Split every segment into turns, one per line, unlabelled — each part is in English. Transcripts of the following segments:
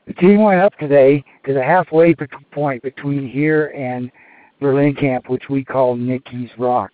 The team went up today to the halfway point between here and Berlin Camp, which we call Nicky's Rock.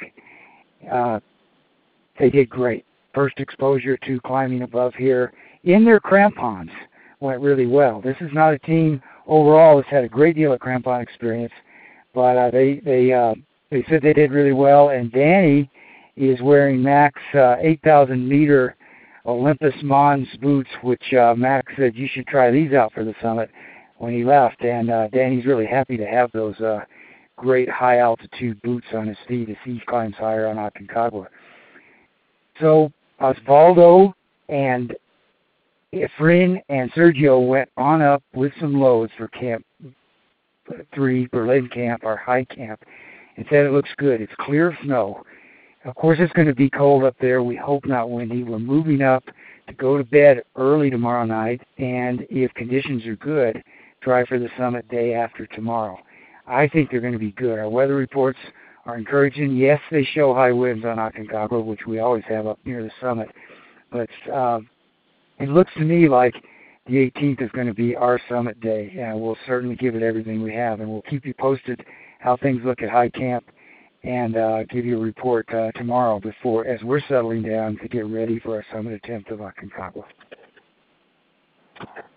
They did great. First exposure to climbing above here in their crampons went really well. This is not a team overall that's had a great deal of crampon experience, but they said they did really well. And Danny is wearing Max 8,000 meter Olympus Mons boots, which Max said you should try these out for the summit when he left. And Danny's really happy to have those great high altitude boots on his feet as he climbs higher on Aconcagua. So Osvaldo and Efren and Sergio went on up with some loads for Camp 3, Berlin Camp, our high camp, and said it looks good. It's clear of snow. Of course, it's going to be cold up there. We hope not windy. We're moving up to go to bed early tomorrow night, and if conditions are good, try for the summit day after tomorrow. I think they're going to be good. Our weather reports are encouraging. Yes, they show high winds on Aconcagua, which we always have up near the summit, but it looks to me like the 18th is going to be our summit day, and we'll certainly give it everything we have, and we'll keep you posted how things look at high camp, and give you a report tomorrow as we're settling down to get ready for our summit attempt of Aconcagua.